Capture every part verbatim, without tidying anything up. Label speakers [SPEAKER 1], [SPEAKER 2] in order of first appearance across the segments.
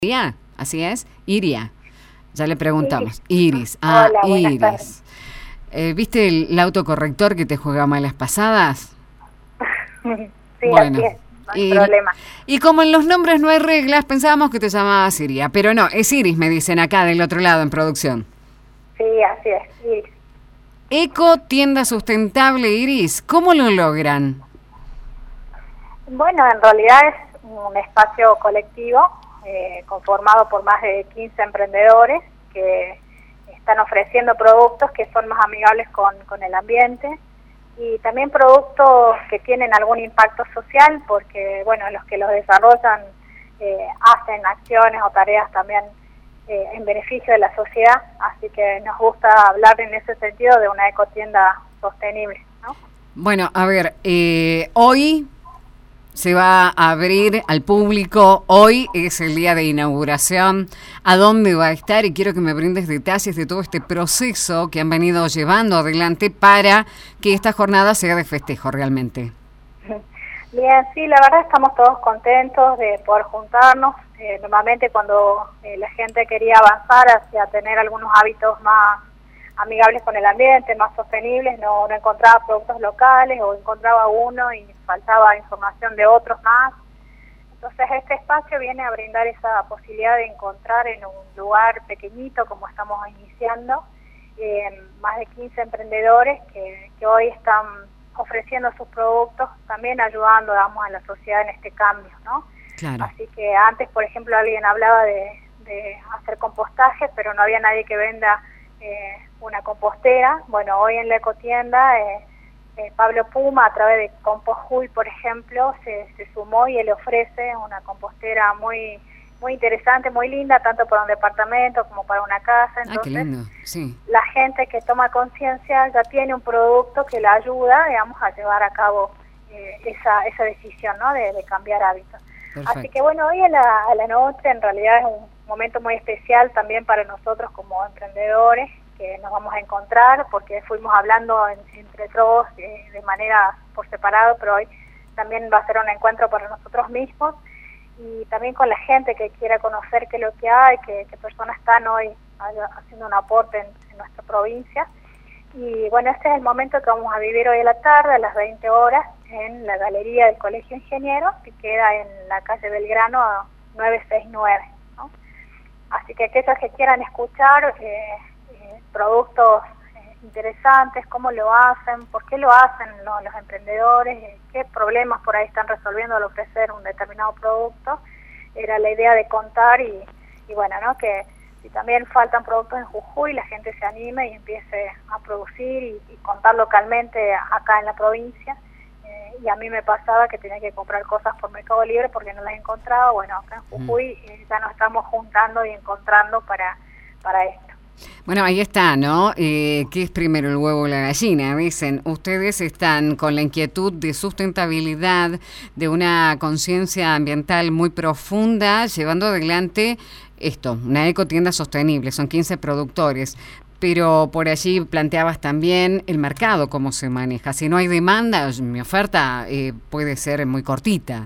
[SPEAKER 1] Iria, así es, Iria. Ya le preguntamos. Iris. Ah,
[SPEAKER 2] Hola,
[SPEAKER 1] Iris. Eh, ¿Viste el, el autocorrector que te juega malas pasadas?
[SPEAKER 2] Sí,
[SPEAKER 1] Bueno,
[SPEAKER 2] así es, no hay
[SPEAKER 1] y,
[SPEAKER 2] problema.
[SPEAKER 1] y como en los nombres no hay reglas, pensábamos que te llamabas Iria, pero no, es Iris, me dicen acá del otro lado en producción.
[SPEAKER 2] Sí, así es, Iris.
[SPEAKER 1] Eco Tienda Sustentable, Iris, ¿cómo lo logran?
[SPEAKER 2] Bueno, en realidad es un espacio colectivo eh, conformado por más de quince emprendedores que están ofreciendo productos que son más amigables con, con el ambiente y también productos que tienen algún impacto social porque, bueno, los que los desarrollan eh, hacen acciones o tareas también eh, en beneficio de la sociedad, así que nos gusta hablar en ese sentido de una ecotienda sostenible, ¿no?
[SPEAKER 1] Bueno, a ver, eh, hoy se va a abrir al público, hoy es el día de inauguración, ¿a dónde va a estar? Y quiero que me brindes detalles de todo este proceso que han venido llevando adelante para que esta jornada sea de festejo realmente.
[SPEAKER 2] Bien, sí, la verdad estamos todos contentos de poder juntarnos. Eh, normalmente cuando eh, la gente quería avanzar hacia tener algunos hábitos más amigables con el ambiente, más sostenibles, no, no encontraba productos locales o encontraba uno y faltaba información de otros más. Entonces este espacio viene a brindar esa posibilidad de encontrar en un lugar pequeñito como estamos iniciando, eh, más de quince emprendedores que, que hoy están ofreciendo sus productos, también ayudando, digamos, a la sociedad en este cambio, ¿no?
[SPEAKER 1] Claro.
[SPEAKER 2] Así que antes, por ejemplo, alguien hablaba de, de hacer compostaje, pero no había nadie que venda eh, una compostera. Bueno, hoy en la ecotienda, eh, eh, Pablo Puma, a través de Compost-Huy, por ejemplo, se, se sumó y él ofrece una compostera muy muy interesante, muy linda, tanto para un departamento como para una casa. Entonces,
[SPEAKER 1] ah, qué lindo, sí.
[SPEAKER 2] La gente que toma conciencia ya tiene un producto que la ayuda, digamos, a llevar a cabo eh, esa esa decisión, ¿no? De, de cambiar hábitos.
[SPEAKER 1] Perfecto.
[SPEAKER 2] Así que bueno, hoy a la, a la noche en realidad es un momento muy especial también para nosotros como emprendedores, que nos vamos a encontrar, porque fuimos hablando en, entre todos eh, de manera por separado, pero hoy también va a ser un encuentro para nosotros mismos, y también con la gente que quiera conocer qué es lo que hay, qué, qué personas están hoy haciendo un aporte en, en nuestra provincia. Y bueno, este es el momento que vamos a vivir hoy a la tarde, a las veinte horas, en la galería del Colegio Ingeniero, que queda en la calle Belgrano novecientos sesenta y nueve, ¿no? Así que aquellos que quieran escuchar eh, eh, productos eh, interesantes, cómo lo hacen, por qué lo hacen ¿no? los emprendedores, eh, qué problemas por ahí están resolviendo al ofrecer un determinado producto, era la idea de contar y, y bueno, ¿no? que si también faltan productos en Jujuy, la gente se anime y empiece a producir y, y contar localmente acá en la provincia. Eh, y a mí me pasaba que tenía que comprar cosas por Mercado Libre porque no las encontraba. Bueno, acá en Jujuy eh, ya nos estamos juntando y encontrando para, para esto.
[SPEAKER 1] Bueno, ahí está, ¿no? Eh, ¿Qué es primero, el huevo o la gallina? Dicen, ustedes están con la inquietud de sustentabilidad, de una conciencia ambiental muy profunda, llevando adelante esto, una ecotienda sostenible, son quince productores, pero por allí planteabas también el mercado, cómo se maneja. Si no hay demanda, mi oferta eh, puede ser muy cortita.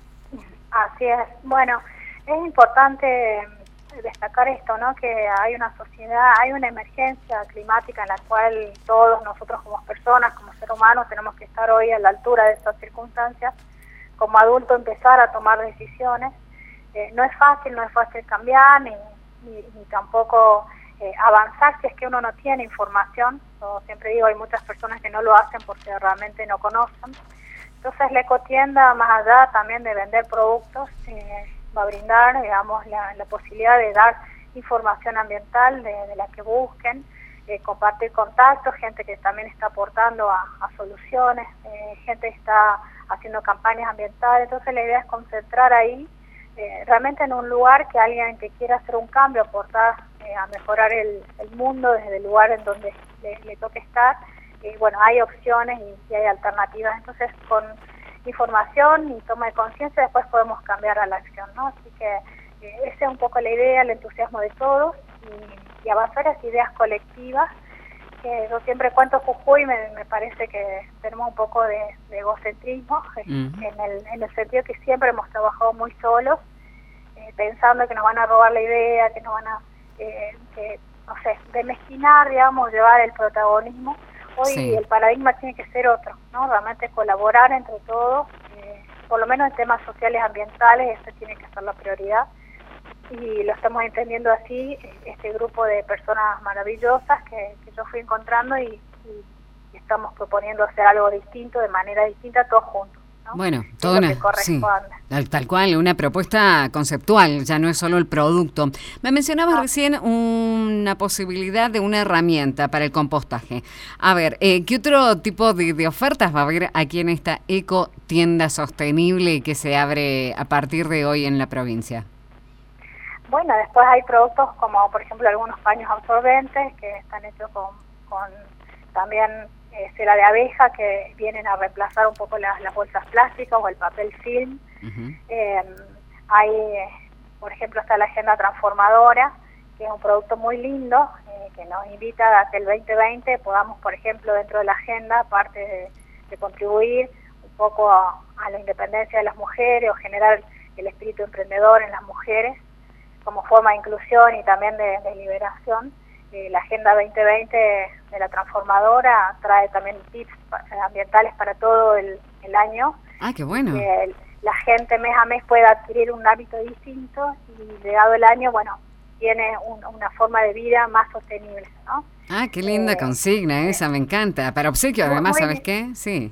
[SPEAKER 2] Así es. Bueno, es importante destacar esto, ¿no? Que hay una sociedad, hay una emergencia climática en la cual todos nosotros como personas, como seres humanos, tenemos que estar hoy a la altura de estas circunstancias, como adultos empezar a tomar decisiones. Eh, no es fácil, no es fácil cambiar, ni, ni, ni tampoco eh, avanzar si es que uno no tiene información. Yo siempre digo, hay muchas personas que no lo hacen porque realmente no conocen. Entonces la ecotienda, más allá también de vender productos, eh, va a brindar, digamos, la, la posibilidad de dar información ambiental de, de la que busquen, eh, compartir contactos, gente que también está aportando a, a soluciones, eh, gente que está haciendo campañas ambientales. Entonces la idea es concentrar ahí, eh, realmente en un lugar que alguien que quiera hacer un cambio, aportar eh, a mejorar el, el mundo desde el lugar en donde le, le toque estar. Y bueno, hay opciones y, y hay alternativas. Entonces con información y toma de conciencia después podemos cambiar a la acción, ¿no? Así que eh, esa es un poco la idea, el entusiasmo de todos y, y avanzar esas ideas colectivas. Que yo siempre cuento Jujuy, me, me parece que tenemos un poco de, de egocentrismo, uh-huh. en, el, en el sentido que siempre hemos trabajado muy solos, eh, eh, pensando que nos van a robar la idea, que nos van a, eh, que, no sé, desmestinar, digamos, llevar el protagonismo. Hoy sí. El paradigma tiene que ser otro, ¿no? Realmente colaborar entre todos, eh, por lo menos en temas sociales, ambientales, eso tiene que ser la prioridad. Y lo estamos entendiendo así, este grupo de personas maravillosas que, que yo fui encontrando y, y, y estamos proponiendo hacer algo distinto, de manera distinta, todos juntos, ¿no?
[SPEAKER 1] Bueno, toda una, sí, tal, tal cual, una propuesta conceptual, ya no es solo el producto. Me mencionabas ah. recién una posibilidad de una herramienta para el compostaje. A ver, eh, ¿qué otro tipo de, de ofertas va a haber aquí en esta ecotienda sostenible que se abre a partir de hoy en la provincia?
[SPEAKER 2] Bueno, después hay productos como, por ejemplo, algunos paños absorbentes que están hechos con, con también eh, cera de abeja, que vienen a reemplazar un poco las, las bolsas plásticas o el papel film. Uh-huh. eh, hay, por ejemplo, está la agenda transformadora, que es un producto muy lindo, eh, que nos invita a que el veinte veinte podamos, por ejemplo, dentro de la agenda, aparte de, de contribuir un poco a, a la independencia de las mujeres o generar el espíritu emprendedor en las mujeres, como forma de inclusión y también de, de liberación. Eh, la Agenda veinte veinte de la transformadora trae también tips ambientales para todo el, el año.
[SPEAKER 1] Ah, qué bueno.
[SPEAKER 2] Que la gente mes a mes pueda adquirir un hábito distinto y llegado el año, bueno, tiene un, una forma de vida más sostenible, ¿no?
[SPEAKER 1] Ah, qué linda eh, consigna esa, eh, me encanta. Para obsequio, además, muy, ¿sabes qué? Sí.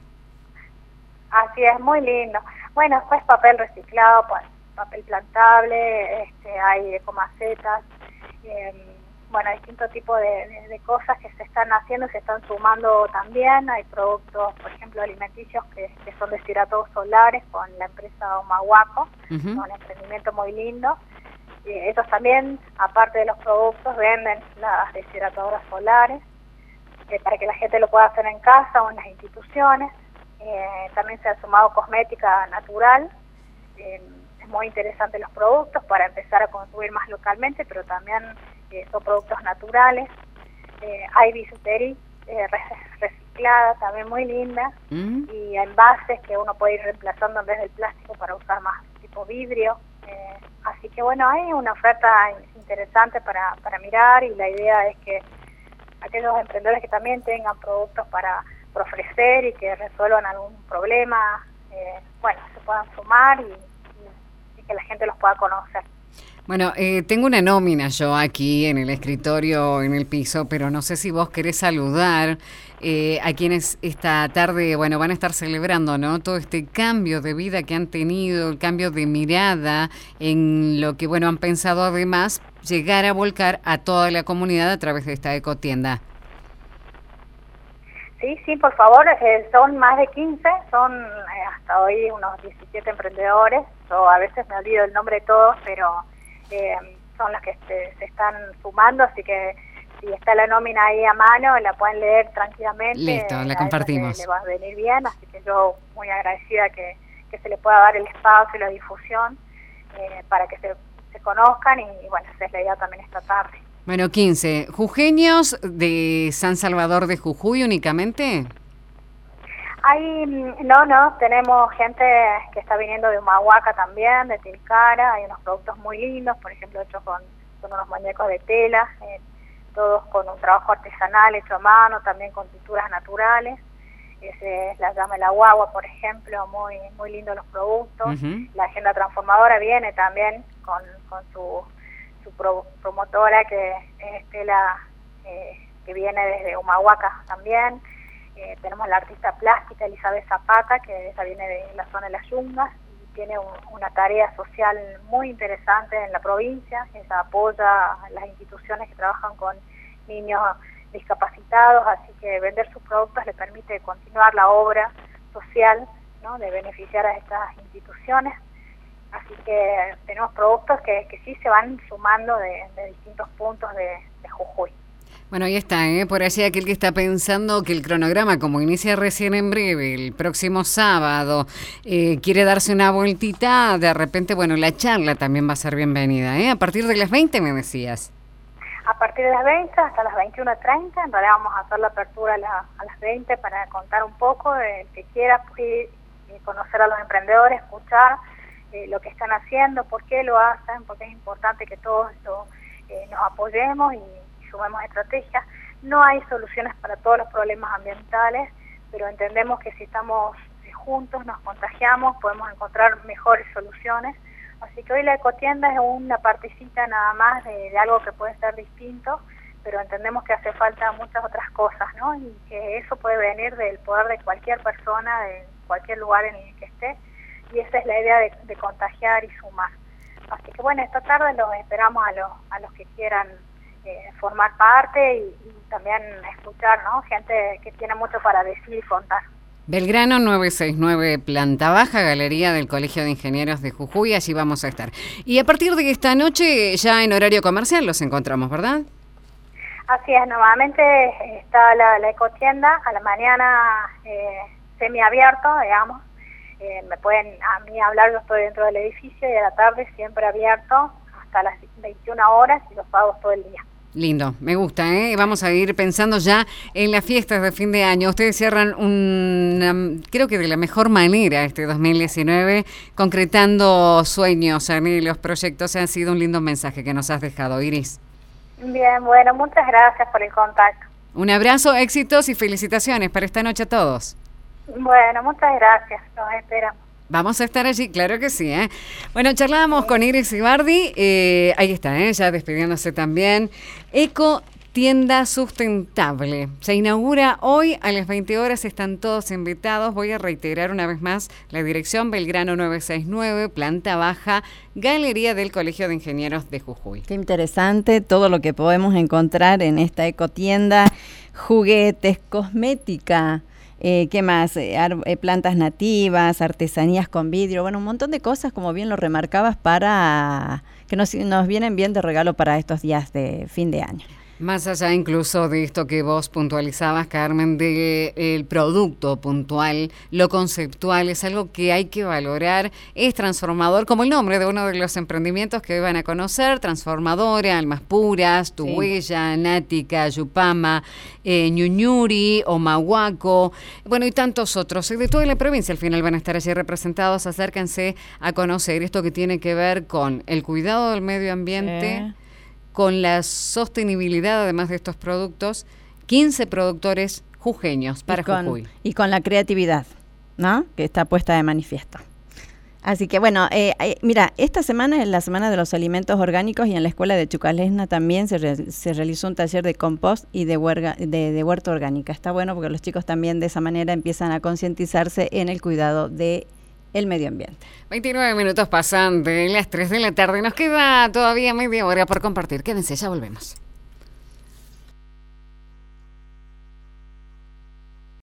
[SPEAKER 2] Así es, muy lindo. Bueno, después papel reciclado, pues papel plantable, este, hay ecomacetas, eh, bueno, distintos tipos de, de, de cosas que se están haciendo, se están sumando también. Hay productos, por ejemplo, alimenticios que, que son deshidratados solares con la empresa Humahuaco, uh-huh. un emprendimiento muy lindo. Eh, ellos también, aparte de los productos, venden las deshidratadoras solares eh, para que la gente lo pueda hacer en casa o en las instituciones. Eh, también se ha sumado cosmética natural. Eh, muy interesantes los productos para empezar a consumir más localmente, pero también eh, son productos naturales. Eh, hay bisutería eh, reciclada, también muy linda, mm. y envases que uno puede ir reemplazando en vez del plástico para usar más tipo vidrio. Eh, así que bueno, hay una oferta interesante para, para mirar, y la idea es que aquellos emprendedores que también tengan productos para, para ofrecer y que resuelvan algún problema, eh, bueno, se puedan sumar y que la gente los pueda conocer.
[SPEAKER 1] Bueno, eh, tengo una nómina yo aquí en el escritorio, en el piso, pero no sé si vos querés saludar eh, a quienes esta tarde, bueno, van a estar celebrando, ¿no? Todo este cambio de vida que han tenido, el cambio de mirada en lo que, bueno, han pensado además llegar a volcar a toda la comunidad a través de esta ecotienda.
[SPEAKER 2] Sí, sí, por favor, eh, son más de quince, son eh, hasta hoy unos diecisiete emprendedores. Yo a veces me olvido el nombre de todos, pero eh, son los que se, se están sumando, así que si está la nómina ahí a mano, la pueden leer tranquilamente.
[SPEAKER 1] Listo, la compartimos.
[SPEAKER 2] Le, le va a venir bien, así que yo muy agradecida que, que se le pueda dar el espacio y la difusión eh, para que se, se conozcan, y, y bueno, esa es la idea también esta tarde.
[SPEAKER 1] Bueno, quince. ¿Jujeños de San Salvador de Jujuy únicamente?
[SPEAKER 2] Hay, no, no, tenemos gente que está viniendo de Humahuaca también, de Tilcara. Hay unos productos muy lindos, por ejemplo, hechos con, con unos muñecos de tela, eh, todos con un trabajo artesanal hecho a mano, también con tinturas naturales. Ese es la llama la guagua, por ejemplo, muy muy lindos los productos. Uh-huh. La agenda transformadora viene también con, con su... su pro, promotora, que es Estela, eh, que viene desde Humahuaca también. Eh, tenemos la artista plástica Elizabeth Zapata, que ella viene de la zona de las Yungas y tiene un, una tarea social muy interesante en la provincia. Ella apoya a las instituciones que trabajan con niños discapacitados, así que vender sus productos le permite continuar la obra social, ¿no?, de beneficiar a estas instituciones. Así que tenemos productos que, que sí se van sumando de, de distintos puntos de, de Jujuy.
[SPEAKER 1] Bueno, ahí está, ¿eh? Por allí aquel que está pensando que el cronograma, como inicia recién en breve, el próximo sábado, eh, quiere darse una vueltita, de repente, bueno, la charla también va a ser bienvenida, ¿eh? A partir de las veinte, me decías.
[SPEAKER 2] A partir de las veinte hasta las veintiuno treinta, en realidad vamos a hacer la apertura a, la, a las veinte para contar un poco, el que quiera pues, conocer a los emprendedores, escuchar. eh, lo que están haciendo, por qué lo hacen, porque es importante que todos lo, eh, nos apoyemos y, y sumemos estrategias. No hay soluciones para todos los problemas ambientales, pero entendemos que si estamos eh, juntos, nos contagiamos, podemos encontrar mejores soluciones. Así que hoy la ecotienda es una partecita nada más de, de algo que puede ser distinto, pero entendemos que hace falta muchas otras cosas, ¿no? Y que eso puede venir del poder de cualquier persona, de cualquier lugar en el que esté, y esa es la idea de, de contagiar y sumar. Así que bueno, esta tarde los esperamos a los, a los que quieran eh, formar parte y, y también escuchar, ¿no? Gente que tiene mucho para decir y contar.
[SPEAKER 1] Belgrano nueve seis nueve, planta baja, Galería del Colegio de Ingenieros de Jujuy, allí vamos a estar. Y a partir de esta noche, ya en horario comercial los encontramos, ¿verdad?
[SPEAKER 2] Así es, nuevamente está la, la ecotienda, a la mañana eh, semiabierto, digamos. Eh, me pueden a mí hablar, yo estoy dentro del edificio, y a la tarde siempre abierto hasta las veintiuna horas y los pagos todo el día.
[SPEAKER 1] Lindo, me gusta, ¿eh? Vamos a ir pensando ya en las fiestas de fin de año. Ustedes cierran, un, creo que de la mejor manera este dos mil diecinueve, concretando sueños, anhelos, proyectos. Ha sido un lindo mensaje que nos has dejado, Iris.
[SPEAKER 2] Bien, bueno, muchas gracias por el contacto.
[SPEAKER 1] Un abrazo, éxitos y felicitaciones para esta noche a todos.
[SPEAKER 2] Bueno, muchas gracias, los esperamos.
[SPEAKER 1] Vamos a estar allí, claro que sí, ¿eh? Bueno, charlábamos con Iris Ibardi, eh, ahí está, ¿eh? Ya despidiéndose también. Eco Tienda Sustentable. Se inaugura hoy a las veinte horas, están todos invitados. Voy a reiterar una vez más la dirección: Belgrano nueve seis nueve, planta baja, Galería del Colegio de Ingenieros de Jujuy.
[SPEAKER 3] Qué interesante todo lo que podemos encontrar en esta ecotienda: juguetes, cosmética. Eh, ¿Qué más? Eh, ar- eh, plantas nativas, artesanías con vidrio, bueno, un montón de cosas, como bien lo remarcabas, para que nos, nos vienen bien de regalo para estos días de fin de año.
[SPEAKER 1] Más allá incluso de esto que vos puntualizabas, Carmen, de el producto puntual, lo conceptual es algo que hay que valorar, es transformador, como el nombre de uno de los emprendimientos que van a conocer: Transformadora, Almas Puras, Tu
[SPEAKER 3] Sí.
[SPEAKER 1] Huella, Nática, Yupama, eh, Ñuñuri, Omahuaco, bueno, y tantos otros, de toda la provincia al final van a estar allí representados. Acérquense a conocer esto que tiene que ver con el cuidado del medio ambiente,
[SPEAKER 3] Sí.
[SPEAKER 1] con la sostenibilidad, además de estos productos. Quince productores jujeños para
[SPEAKER 3] y con,
[SPEAKER 1] Jujuy.
[SPEAKER 3] Y con la creatividad, ¿no?, que está puesta de manifiesto. Así que bueno, eh, eh, mira, esta semana es la Semana de los Alimentos Orgánicos, y en la Escuela de Chucalesna también se, re, se realizó un taller de compost y de, huerga, de, de huerta orgánica. Está bueno porque los chicos también de esa manera empiezan a concientizarse en el cuidado de el medio ambiente.
[SPEAKER 1] veintinueve minutos pasan de las tres de la tarde. Nos queda todavía media hora por compartir. Quédense, ya volvemos.